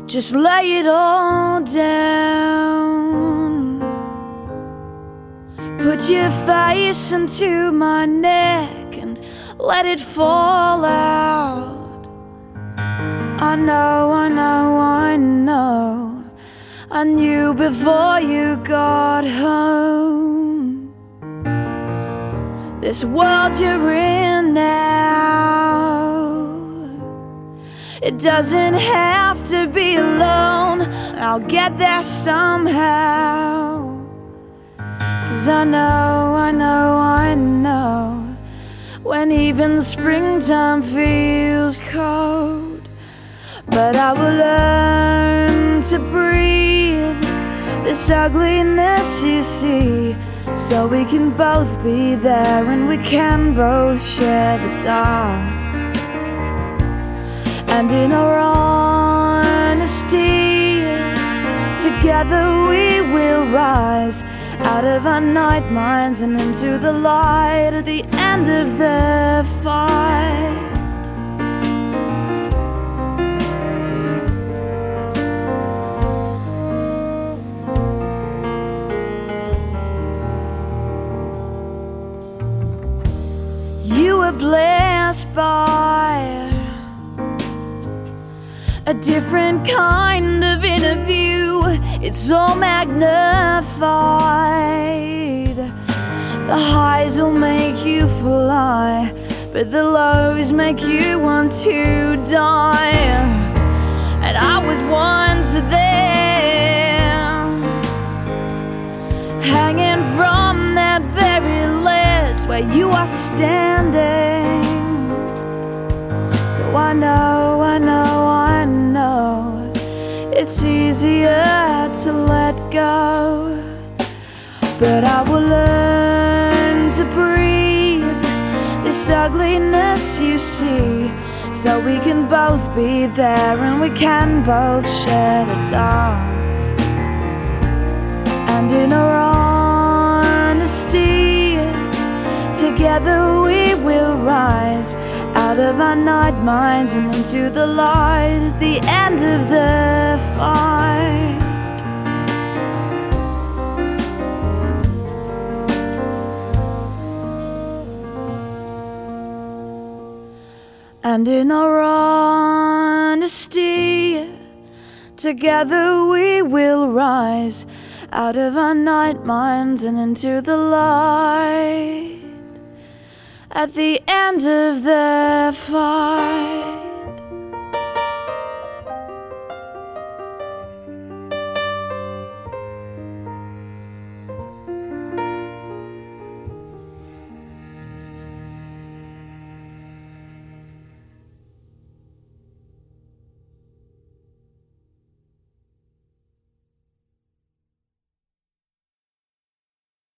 Just lay it all down. Put your face into my neck and let it fall out. I know, I know, I know, I knew before you got home. This world you're in now, it doesn't have to be alone. I'll get there somehow. 'Cause I know, I know, I know, when even springtime feels cold. But I will learn to breathe this ugliness you see, so we can both be there and we can both share the dark. And in our honesty, together we will rise out of our night minds and into the light at the end of the fight. You were blessed by a different kind of interview. It's all magnified. The highs will make you fly, but the lows make you want to die. And I was once there, hanging from that very ledge where you are standing. So I know, I know, I know, it's easier to let go. But I will learn to breathe this ugliness you see, so we can both be there and we can both share the dark. And in our honesty, together we will rise out of our night minds and into the light at the end of the fight. And in our honesty, together we will rise out of our night minds and into the light at the end of the fight.